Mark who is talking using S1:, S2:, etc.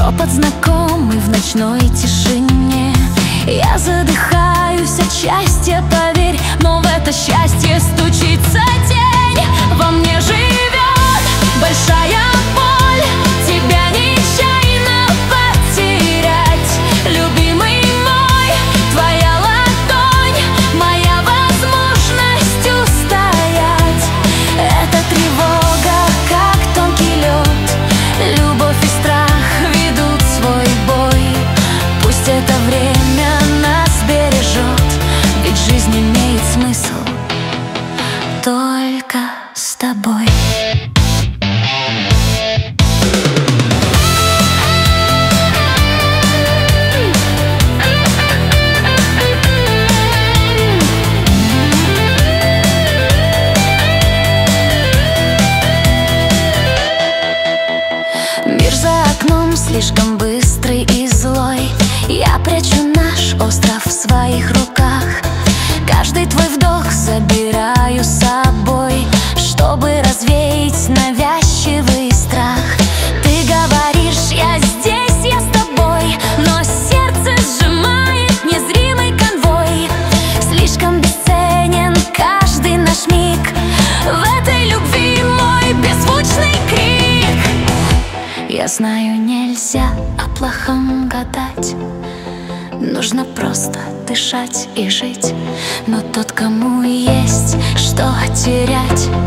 S1: шепот знакомый в ночной тишине. Я задыхаюсь от счастья, поверь, но в это счастье стучится тень. Во мне живет большая боль, тебя нечаянно потерять. Любимый мой, твоя ладонь, моя возможность устоять. Это тревога, как тонкий лед, любовь и страх ведут свой бой. Пусть это время нас бережет, ведь жизнь имеет смысл только с тобой. Мир за окном слишком быстрый и злой. Я прячу наш остров в своих руках. Каждый твой вдох забираю с собой, чтобы развеять навязчивый страх. Ты говоришь, я здесь, я с тобой, но сердце сжимает незримый конвой. Слишком бесценен каждый наш миг, в этой любви мой беззвучный крик. Я знаю, нельзя о плохом гадать, нужно просто дышать и жить. Но тот, кому есть что терять,